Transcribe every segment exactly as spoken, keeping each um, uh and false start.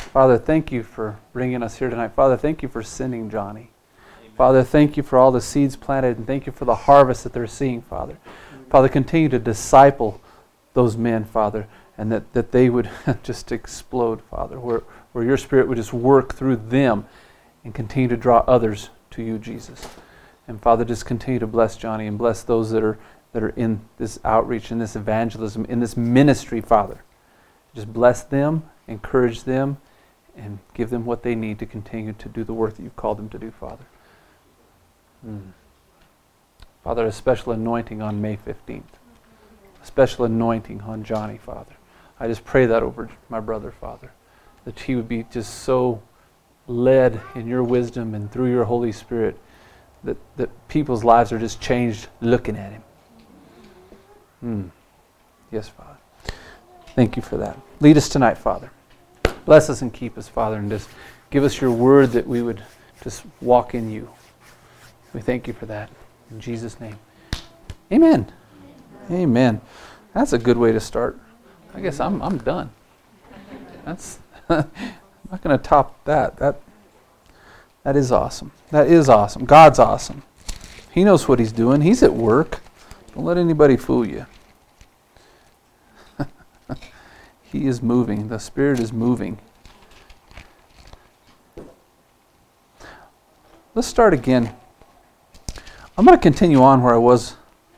Father, thank you for bringing us here tonight. Father, thank you for sending Johnny. Amen. Father, thank you for all the seeds planted, and thank you for the harvest that they're seeing, Father. Amen. Father, continue to disciple those men, Father, and that, that they would just explode, Father, where, where your Spirit would just work through them and continue to draw others to you, Jesus. And Father, just continue to bless Johnny and bless those that are that are in this outreach, in this evangelism, in this ministry, Father. Just bless them, encourage them, and give them what they need to continue to do the work that you've called them to do, Father. Mm. Father, a special anointing on May fifteenth. A special anointing on Johnny, Father. I just pray that over my brother, Father, that he would be just so led in your wisdom and through your Holy Spirit that, that people's lives are just changed looking at him. Mm. Yes, Father. Thank you for that. Lead us tonight, Father. Bless us and keep us, Father, and just give us your word that we would just walk in you. We thank you for that. In Jesus' name. Amen. Amen. That's a good way to start. I guess I'm I'm done. That's I'm not going to top that. That that is awesome. That is awesome. God's awesome. He knows what he's doing. He's at work. Don't let anybody fool you. He is moving. The Spirit is moving. Let's start again. I'm going to continue on where I was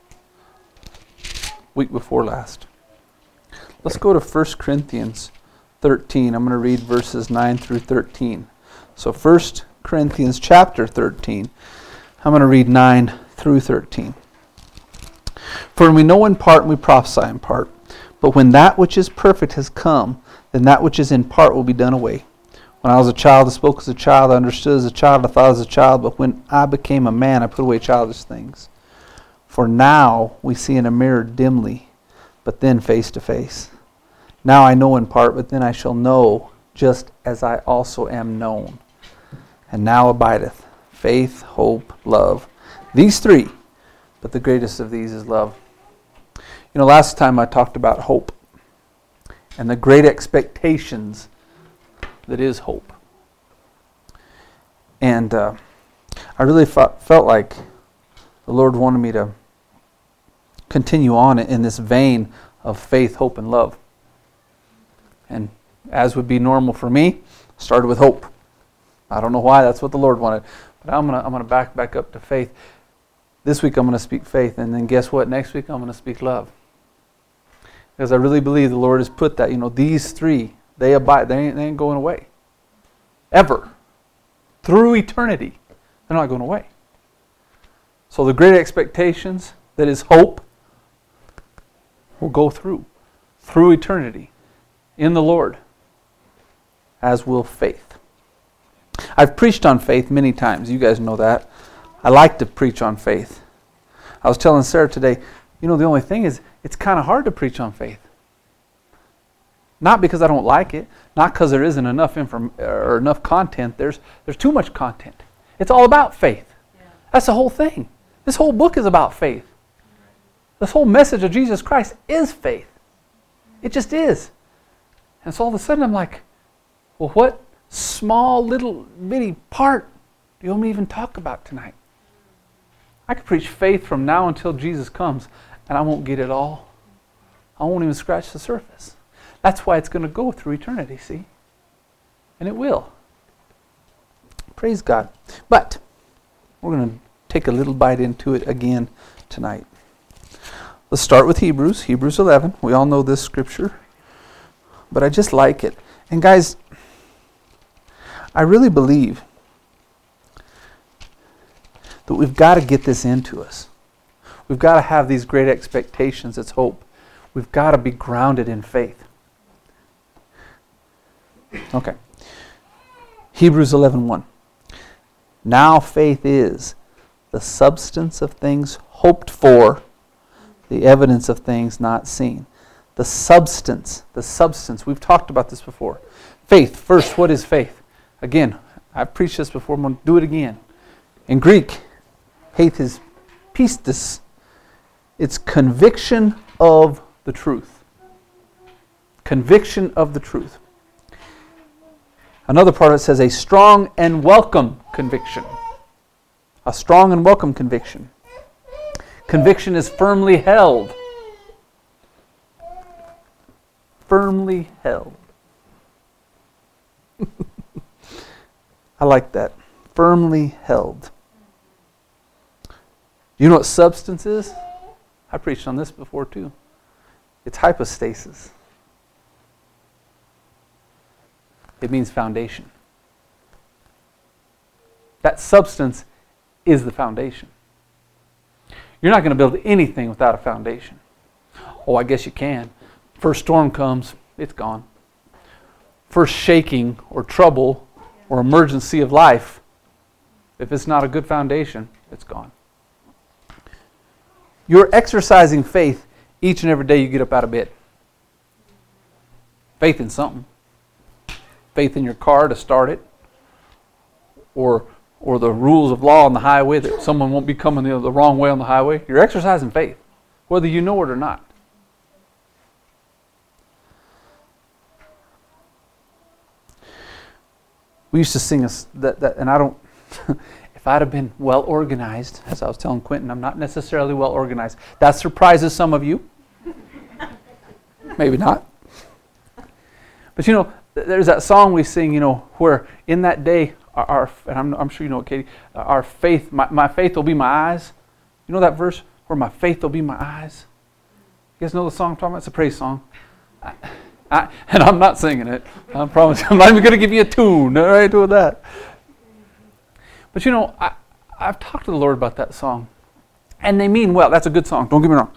week before last. Let's go to First Corinthians thirteen. I'm going to read verses nine through thirteen. So First Corinthians chapter thirteen. I'm going to read nine through thirteen. For we know in part and we prophesy in part. But when that which is perfect has come, then that which is in part will be done away. When I was a child, I spoke as a child, I understood as a child, I thought as a child. But when I became a man, I put away childish things. For now we see in a mirror dimly, but then face to face. Now I know in part, but then I shall know, just as I also am known. And now abideth faith, hope, love. These three, but the greatest of these is love. You know, last time I talked about hope and the great expectations that is hope. And uh, I really felt, felt like the Lord wanted me to continue on in this vein of faith, hope, and love. And as would be normal for me, started with hope. I don't know why, that's what the Lord wanted. But I'm gonna I'm gonna back back up to faith. This week I'm gonna speak faith, and then guess what? Next week I'm gonna speak love. Because I really believe the Lord has put that, you know, these three, they abide, they ain't, they ain't going away. Ever. Through eternity. They're not going away. So the great expectations, that is hope, will go through. Through eternity. In the Lord. As will faith. I've preached on faith many times. You guys know that. I like to preach on faith. I was telling Sarah today, you know, the only thing is, it's kind of hard to preach on faith. Not because I don't like it, not because there isn't enough inform- or enough content. There's there's too much content. It's all about faith. Yeah. That's the whole thing. This whole book is about faith. This whole message of Jesus Christ is faith. It just is. And so all of a sudden I'm like, well, what small little bitty part do you want me to even talk about tonight? I could preach faith from now until Jesus comes, and I won't get it all. I won't even scratch the surface. That's why it's going to go through eternity, see? And it will. Praise God. But we're going to take a little bite into it again tonight. Let's start with Hebrews, Hebrews eleven. We all know this scripture, but I just like it. And guys, I really believe that we've got to get this into us. We've got to have these great expectations. It's hope. We've got to be grounded in faith. Okay. Hebrews eleven one. Now faith is the substance of things hoped for, the evidence of things not seen. The substance, the substance. We've talked about this before. Faith. First, what is faith? Again, I've preached this before. I'm going to do it again. In Greek, faith is pistis. It's conviction of the truth. Conviction of the truth. Another part of it says a strong and welcome conviction. A strong and welcome conviction. Conviction is firmly held. Firmly held. I like that. Firmly held. You know what substance is? I preached on this before too. It's hypostasis. It means foundation. That substance is the foundation. You're not going to build anything without a foundation. Oh, I guess you can. First storm comes, it's gone. First shaking or trouble or emergency of life, if it's not a good foundation, it's gone. You're exercising faith each and every day you get up out of bed. Faith in something. Faith in your car to start it. Or or the rules of law on the highway that someone won't be coming the, the wrong way on the highway. You're exercising faith, whether you know it or not. We used to sing a, that, that, and I don't, if I'd have been well organized, as I was telling Quentin, I'm not necessarily well organized. That surprises some of you. Maybe not. But you know, there's that song we sing, you know, where in that day, our, our and I'm, I'm sure you know it, Katie, our faith, my, my faith will be my eyes. You know that verse where my faith will be my eyes? You guys know the song I'm talking about? It's a praise song. I, I, and I'm not singing it. I promise you. I'm not even going to give you a tune. All right, do that. But you know, I, I've talked to the Lord about that song. And they mean well. That's a good song. Don't get me wrong.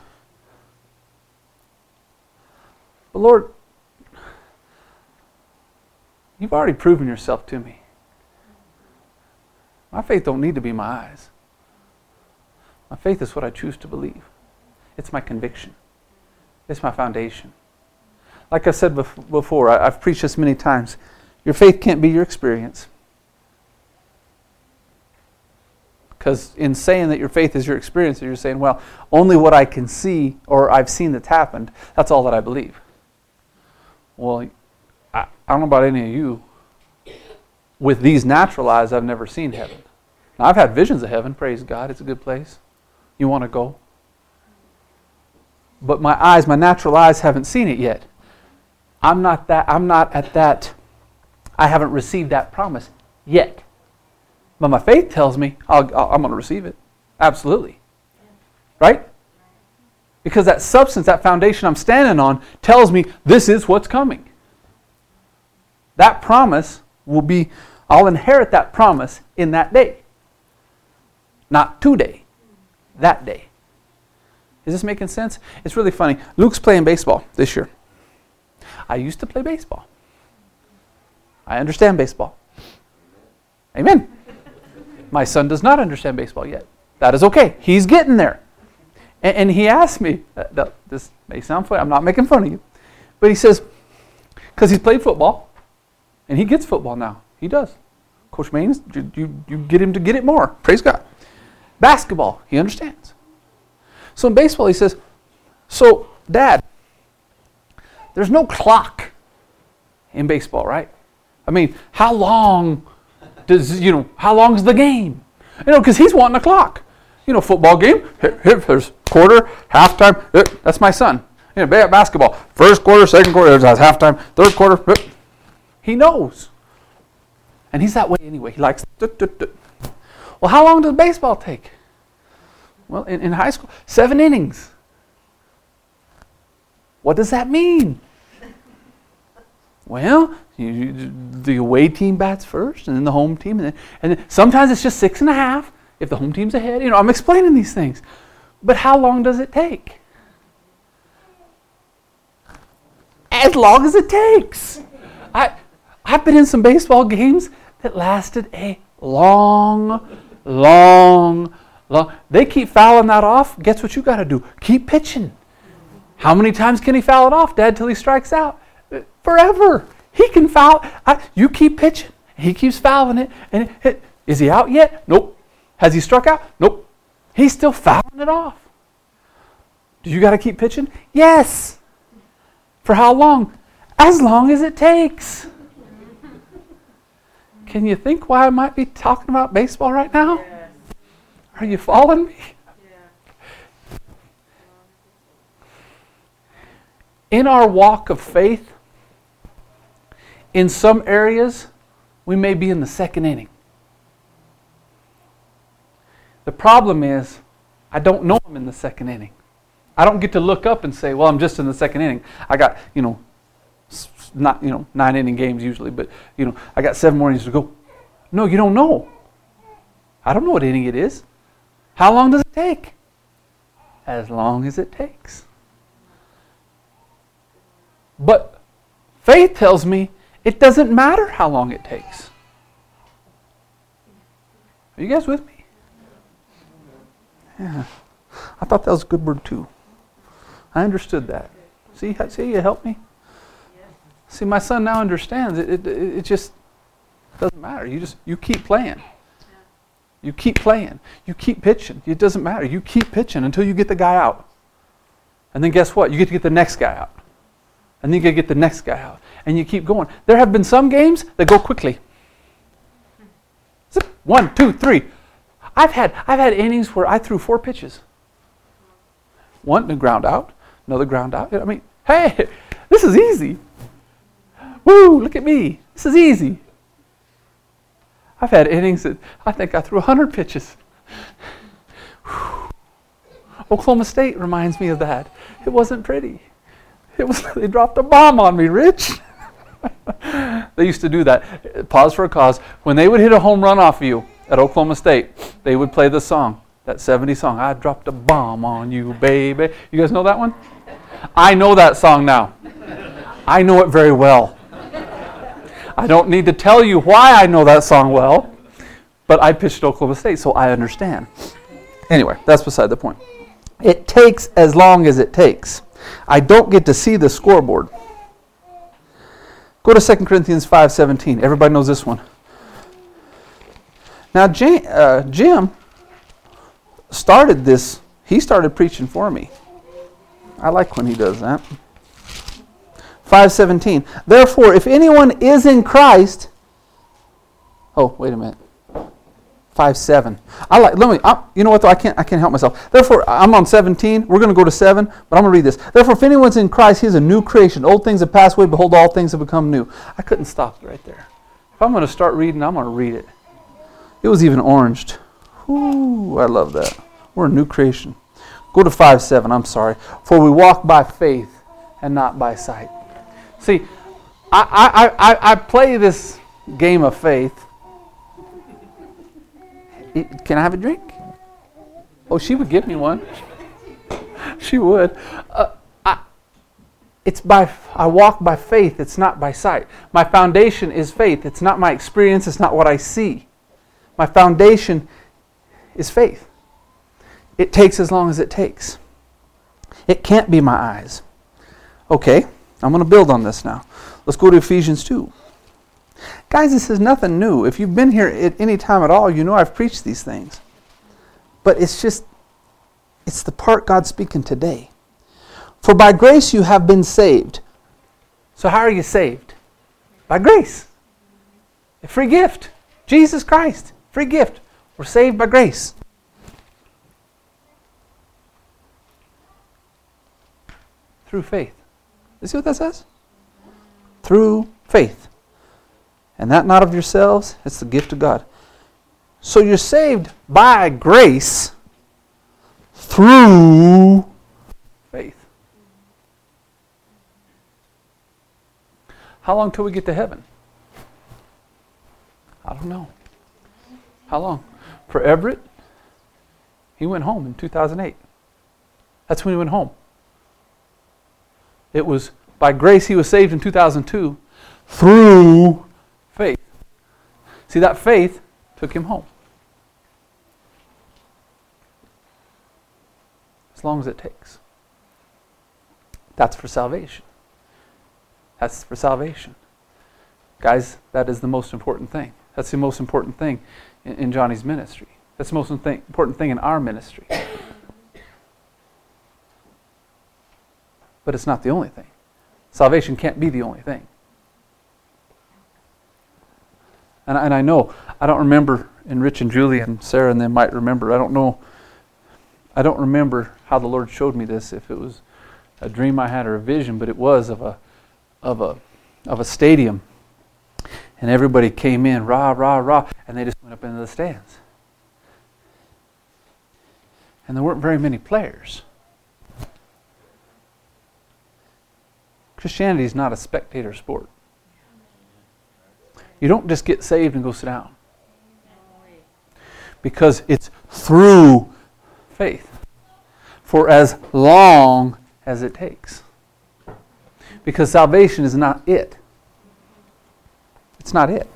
But Lord, you've already proven yourself to me. My faith don't need to be my eyes. My faith is what I choose to believe. It's my conviction. It's my foundation. Like I said before, I've preached this many times. Your faith can't be your experience. Because in saying that your faith is your experience, you're saying, well, only what I can see or I've seen that's happened, that's all that I believe. Well, I, I don't know about any of you. With these natural eyes, I've never seen heaven. Now, I've had visions of heaven, praise God. It's a good place. You want to go? But my eyes, my natural eyes haven't seen it yet. I'm not that, I'm not at that, I haven't received that promise yet. But my faith tells me I'll, I'll, I'm going to receive it. Absolutely. Right? Because that substance, that foundation I'm standing on tells me this is what's coming. That promise will be, I'll inherit that promise in that day. Not today. That day. Is this making sense? It's really funny. Luke's playing baseball this year. I used to play baseball. I understand baseball. Amen. My son does not understand baseball yet. That is okay. He's getting there. And, and he asked me, uh, this may sound funny, I'm not making fun of you, but he says, because he's played football, and he gets football now. He does. Coach Maines, you, you, you get him to get it more. Praise God. Basketball, he understands. So in baseball, he says, so, Dad, there's no clock in baseball, right? I mean, how long does, you know, how long is the game? You know, because he's wanting a clock. You know, football game, here, here, there's quarter, halftime. Here, that's my son. You know, basketball, first quarter, second quarter, there's halftime, third quarter. Here. He knows. And he's that way anyway. He likes, duh, duh, duh. Well, how long does baseball take? Well, in, in high school, seven innings. What does that mean? Well, you, you, the away team bats first, and then the home team, and then, and then sometimes it's just six and a half if the home team's ahead. You know, I'm explaining these things. But how long does it take? As long as it takes. I, I've been in some baseball games that lasted a long, long, long. They keep fouling that off. Guess what you got to do? Keep pitching. How many times can he foul it off, Dad, till he strikes out? Forever. He can foul. I, you keep pitching. He keeps fouling it. And it, it, is he out yet? Nope. Has he struck out? Nope. He's still fouling it off. Do you got to keep pitching? Yes. For how long? As long as it takes. Can you think why I might be talking about baseball right now? Yes. Are you following me? Yeah. In our walk of faith, in some areas, we may be in the second inning. The problem is, I don't know I'm in the second inning. I don't get to look up and say, well, I'm just in the second inning. I got, you know, not, you know, nine inning games usually, but, you know, I got seven more innings to go. No, you don't know. I don't know what inning it is. How long does it take? As long as it takes. But faith tells me it doesn't matter how long it takes. Are you guys with me? Yeah. I thought that was a good word too. I understood that. See, see, you helped me? See, my son now understands. It, it, it just doesn't matter. You just, you keep playing. You keep playing. You keep pitching. It doesn't matter. You keep pitching until you get the guy out. And then guess what? You get to get the next guy out. And then you get to get the next guy out. And you keep going. There have been some games that go quickly. Zip, one, two, three. I've had I've had innings where I threw four pitches. One to ground out, another ground out. I mean, hey, this is easy. Woo, look at me. This is easy. I've had innings that I think I threw one hundred pitches. Oklahoma State reminds me of that. It wasn't pretty. It was. They dropped a bomb on me, Rich. They used to do that. Pause for a cause. When they would hit a home run off of you at Oklahoma State, they would play the song, that seventies song, I dropped a bomb on you, baby. You guys know that one? I know that song now. I know it very well. I don't need to tell you why I know that song well, but I pitched at Oklahoma State, so I understand. Anyway, that's beside the point. It takes as long as it takes. I don't get to see the scoreboard. Go to Second Corinthians five seventeen. Everybody knows this one. Now, Jim, uh, Jim started this. He started preaching for me. I like when he does that. five seventeen. Therefore, if anyone is in Christ. Oh, wait a minute. five seven. I like. Let me. I, you know what? Though I can't. I can't help myself. Therefore, I'm on seventeen. We're going to go to seven, but I'm going to read this. Therefore, if anyone's in Christ, he is a new creation. Old things have passed away. Behold, all things have become new. I couldn't stop right there. If I'm going to start reading, I'm going to read it. It was even oranged. Ooh, I love that. We're a new creation. Go to five seven. I'm sorry. For we walk by faith and not by sight. See, I I I, I play this game of faith. Can I have a drink? Oh, she would give me one. She would. Uh, I, it's by I walk by faith. It's not by sight. My foundation is faith. It's not my experience. It's not what I see. My foundation is faith. It takes as long as it takes. It can't be my eyes. Okay, I'm going to build on this now. Let's go to Ephesians two. Guys, this is nothing new. If you've been here at any time at all, you know I've preached these things. But it's just, it's the part God's speaking today. For by grace you have been saved. So how are you saved? By grace. A free gift. Jesus Christ. Free gift. We're saved by grace. Through faith. You see what that says? Through faith. And that not of yourselves, it's the gift of God. So you're saved by grace through faith. How long till we get to heaven? I don't know. How long? For Everett, he went home in two thousand eight. That's when he went home. It was by grace he was saved in two thousand two through faith. See, that faith took him home. As long as it takes. That's for salvation. That's for salvation. Guys, that is the most important thing. That's the most important thing in, in Johnny's ministry. That's the most important thing in our ministry. But it's not the only thing. Salvation can't be the only thing. And, and I know, I don't remember, and Rich and Julie and Sarah and them might remember, I don't know, I don't remember how the Lord showed me this, if it was a dream I had or a vision, but it was of a of a of a stadium. And everybody came in, rah, rah, rah, and they just went up into the stands. And there weren't very many players. Christianity is not a spectator sport. You don't just get saved and go sit down. Because it's through faith. For as long as it takes. Because salvation is not it. It's not it.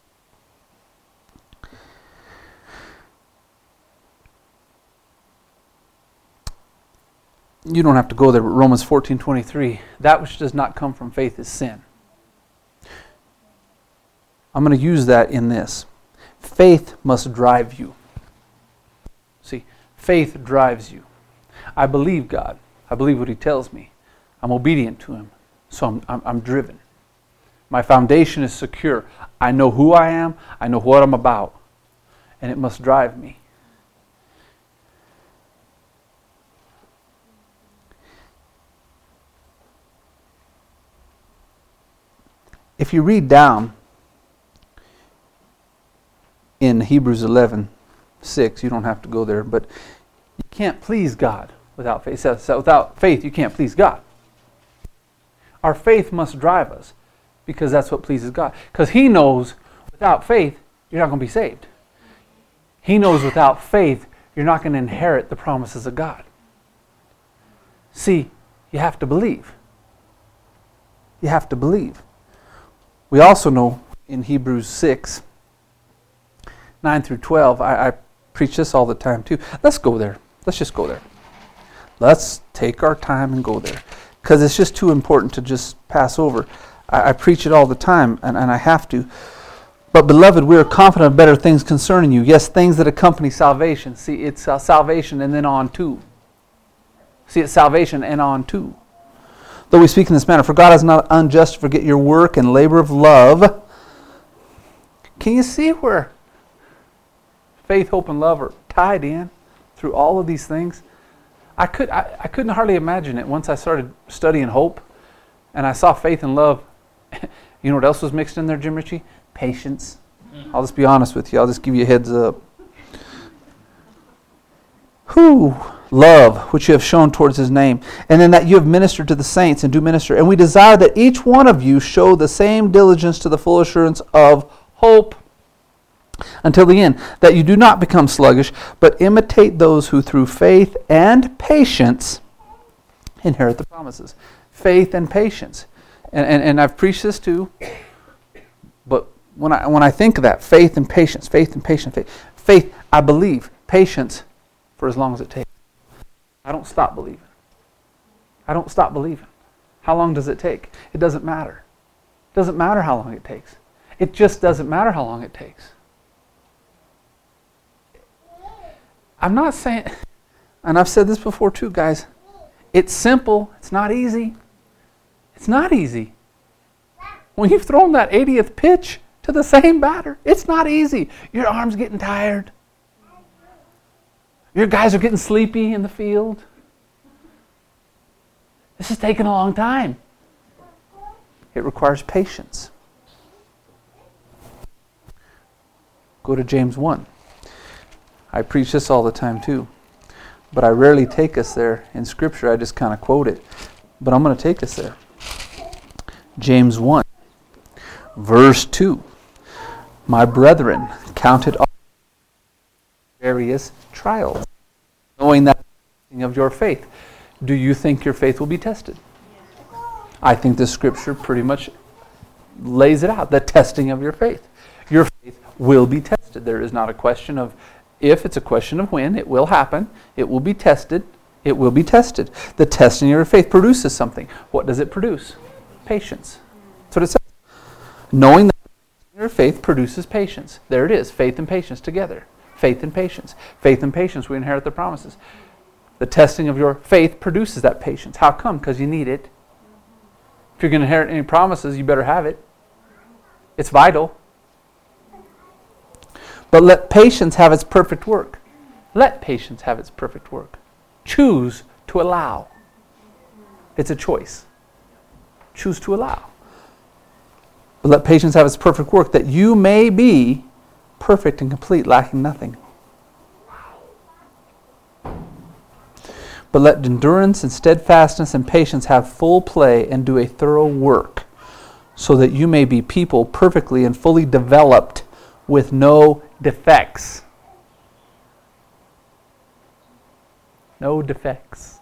You don't have to go there, but Romans fourteen twenty-three, that which does not come from faith is sin. I'm going to use that in this. Faith must drive you. See, faith drives you. I believe God. I believe what He tells me. I'm obedient to Him. So I'm, I'm, I'm driven. My foundation is secure. I know who I am. I know what I'm about. And it must drive me. If you read down in Hebrews eleven six, you don't have to go there, but you can't please God without faith. So, so without faith, you can't please God. Our faith must drive us because that's what pleases God. Because He knows without faith, you're not going to be saved. He knows without faith, you're not going to inherit the promises of God. See, you have to believe. You have to believe. We also know in Hebrews six, nine through twelve, I, I preach this all the time too. Let's go there. Let's just go there. Let's take our time and go there. Because it's just too important to just pass over. I, I preach it all the time, and, and I have to. But beloved, we are confident of better things concerning you. Yes, things that accompany salvation. See, it's uh, salvation and then on to. See, it's salvation and on to. Though we speak in this manner, for God is not unjust to forget your work and labor of love. Can you see where faith, hope, and love are tied in through all of these things? I could I, I couldn't hardly imagine it once I started studying hope and I saw faith and love. You know what else was mixed in there, Jim Ritchie? Patience. I'll just be honest with you. I'll just give you a heads up. Who? Love, which you have shown towards His name, and in that you have ministered to the saints and do minister. And we desire that each one of you show the same diligence to the full assurance of hope until the end, that you do not become sluggish, but imitate those who through faith and patience inherit the promises. Faith and patience. And, and, and I've preached this too, but when I when I think of that, faith and patience, faith and patience, faith, faith, I believe, patience for as long as it takes. I don't stop believing. I don't stop believing. How long does it take? It doesn't matter. It doesn't matter how long it takes. It just doesn't matter how long it takes. I'm not saying, and I've said this before too, guys, it's simple. It's not easy. It's not easy. When you've thrown that eightieth pitch to the same batter, it's not easy. Your arm's getting tired. Your guys are getting sleepy in the field. This is taking a long time. It requires patience. Go to James one. I preach this all the time too. But I rarely take us there in Scripture. I just kind of quote it. But I'm going to take us there. James one, verse two. My brethren, count it all various trials, knowing that of your faith. Do you think your faith will be tested? I think the Scripture pretty much lays it out, the testing of your faith. Your faith will be tested. There is not a question of if, it's a question of when. It will happen. It will be tested. It will be tested. The testing of your faith produces something. What does it produce? Patience. That's what it says. Knowing that your faith produces patience. There it is, faith and patience together. Faith and patience. Faith and patience, we inherit the promises. The testing of your faith produces that patience. How come? Because you need it. If you're going to inherit any promises, you better have it. It's vital. But let patience have its perfect work. Let patience have its perfect work. Choose to allow. It's a choice. Choose to allow. But let patience have its perfect work, that you may be perfect and complete, lacking nothing. But let endurance and steadfastness and patience have full play and do a thorough work, so that you may be people perfectly and fully developed with no defects. No defects.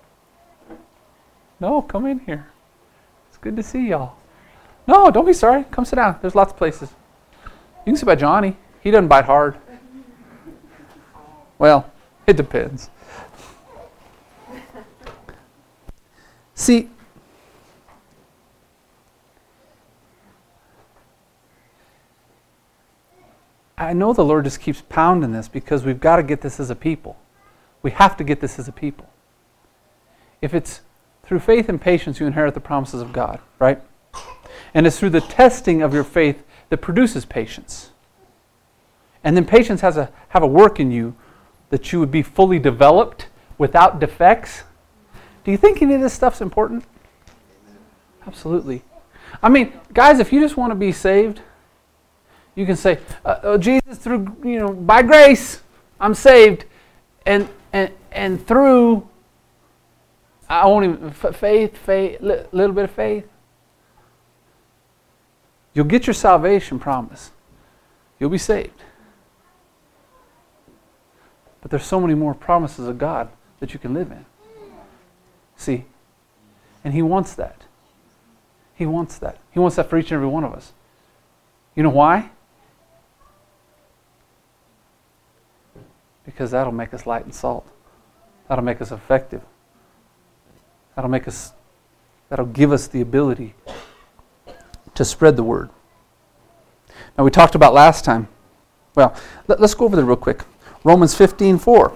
No, come in here. It's good to see y'all. No, don't be sorry. Come sit down. There's lots of places. You can sit by Johnny. He doesn't bite hard. Well, it depends. See, I know the Lord just keeps pounding this because we've got to get this as a people. We have to get this as a people. If it's through faith and patience you inherit the promises of God, right? And it's through the testing of your faith that produces patience. And then patience has a have a work in you that you would be fully developed without defects. Do you think any of this stuff's important? Absolutely. I mean, guys, if you just want to be saved, you can say, uh, oh, Jesus, through, you know, by grace, I'm saved. And and and through, I won't even, f- faith, faith, li- little bit of faith. You'll get your salvation promise. You'll be saved. But there's so many more promises of God that you can live in. See? And He wants that. He wants that. He wants that for each and every one of us. You know why? Because that'll make us light and salt. That'll make us effective. That'll make us, that'll give us the ability to spread the word. Now we talked about last time. Well, let, let's go over there real quick. Romans fifteen four.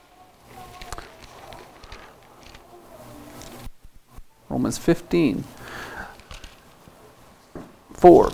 Romans fifteen four.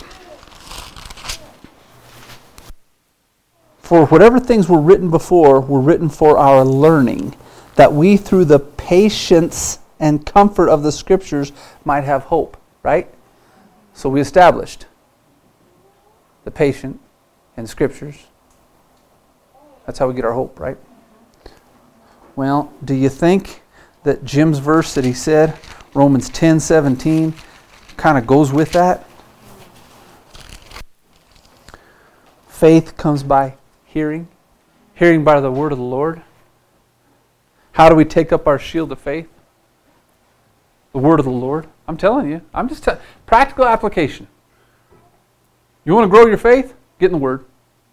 For whatever things were written before were written for our learning, that we through the patience and comfort of the Scriptures might have hope. Right? So we established the patient and Scriptures. That's how we get our hope, right? Well, do you think that Jim's verse that he said, Romans ten seventeen, kind of goes with that? Faith comes by hearing, hearing by the word of the Lord. How do we take up our shield of faith? The word of the Lord. I'm telling you, I'm just telling practical application. You want to grow your faith? Get in the Word.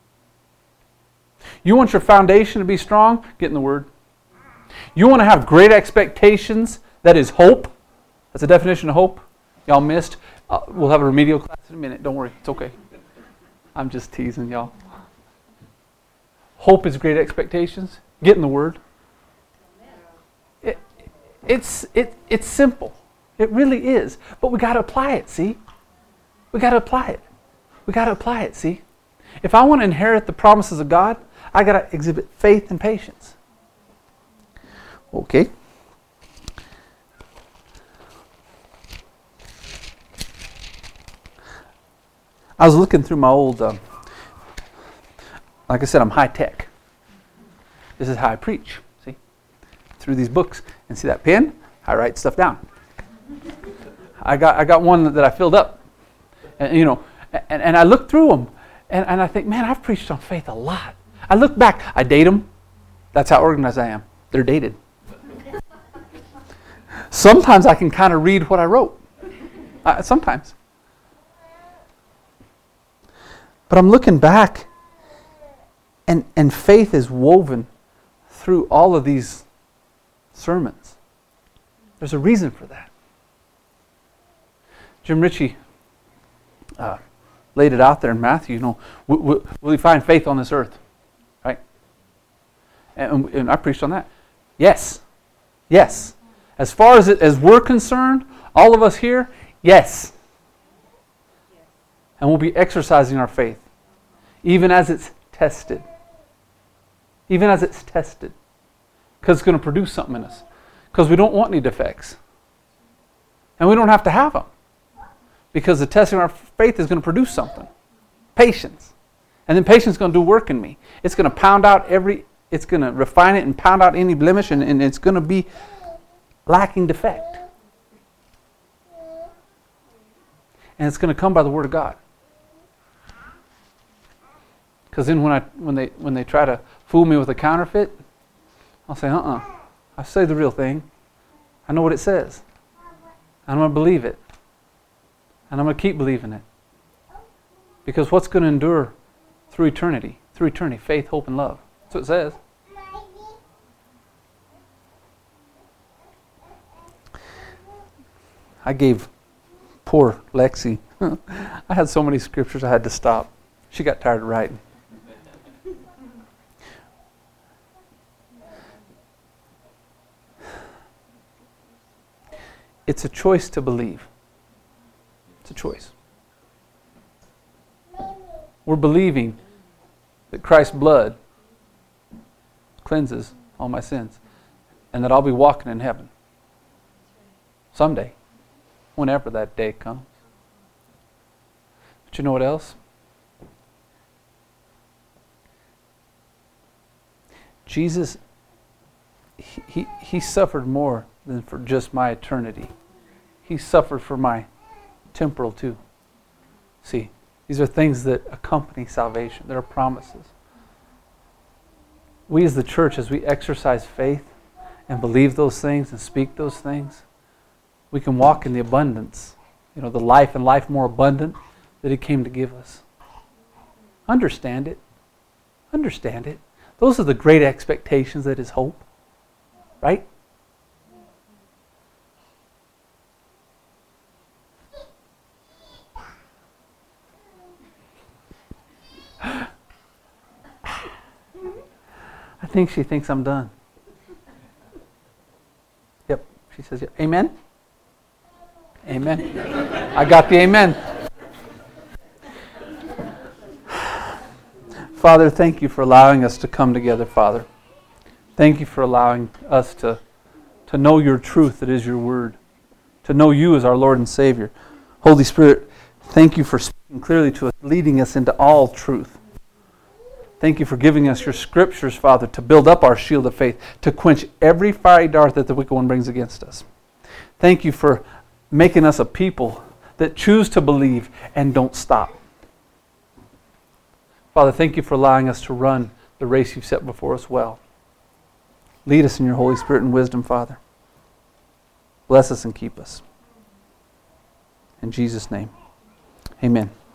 You want your foundation to be strong? Get in the Word. You want to have great expectations? That is hope. That's a definition of hope. Y'all missed. Uh, we'll have a remedial class in a minute. Don't worry. It's okay. I'm just teasing y'all. Hope is great expectations. Get in the Word. It, it's, it, it's simple. It really is. But we got to apply it, see? We got to apply it. We got to apply it, see? If I want to inherit the promises of God, I got to exhibit faith and patience. Okay. I was looking through my old, uh, like I said, I'm high tech. This is how I preach, see? Through these books. And see that pen? I write stuff down. I got I got one that I filled up. And, you know, and, and I look through them. And, and I think, man, I've preached on faith a lot. I look back. I date them. That's how organized I am. They're dated. Sometimes I can kind of read what I wrote. Uh, sometimes. But I'm looking back, and, and faith is woven through all of these sermons. There's a reason for that. Jim Ritchie uh, laid it out there in Matthew. You know, will, will, will he find faith on this earth? Right? And, and I preached on that. Yes. Yes. As far as, it, as we're concerned, all of us here, yes. And we'll be exercising our faith, even as it's tested. Even as it's tested. Because it's going to produce something in us. Because we don't want any defects. And we don't have to have them. Because the testing of our faith is going to produce something. Patience. And then patience is going to do work in me. It's going to pound out every, it's going to refine it and pound out any blemish, and, and it's going to be lacking defect. And it's going to come by the Word of God. Because then when I when they when they try to fool me with a counterfeit, I'll say, uh-uh. I say the real thing. I know what it says. I'm going to believe it. And I'm going to keep believing it. Because what's going to endure through eternity? Through eternity, faith, hope, and love. That's what it says. I gave poor Lexi, I had so many scriptures I had to stop. She got tired of writing. It's a choice to believe. It's a choice. We're believing that Christ's blood cleanses all my sins and that I'll be walking in heaven someday, whenever that day comes. But you know what else? Jesus, he, he, he suffered more than for just my eternity. He suffered for my temporal too. See, these are things that accompany salvation. They're promises. We as the church, as we exercise faith and believe those things and speak those things, we can walk in the abundance, you know, the life and life more abundant that He came to give us. Understand it. Understand it. Those are the great expectations that is hope. Right? I think she thinks I'm done. Yep, she says, yep. Amen? Amen. I got the amen. Father, thank you for allowing us to come together, Father. Thank you for allowing us to, to know your truth that is your word, to know you as our Lord and Savior. Holy Spirit, thank you for speaking clearly to us, leading us into all truth. Thank you for giving us your scriptures, Father, to build up our shield of faith, to quench every fiery dart that the wicked one brings against us. Thank you for making us a people that choose to believe and don't stop. Father, thank you for allowing us to run the race you've set before us well. Lead us in your Holy Spirit and wisdom, Father. Bless us and keep us. In Jesus' name, amen.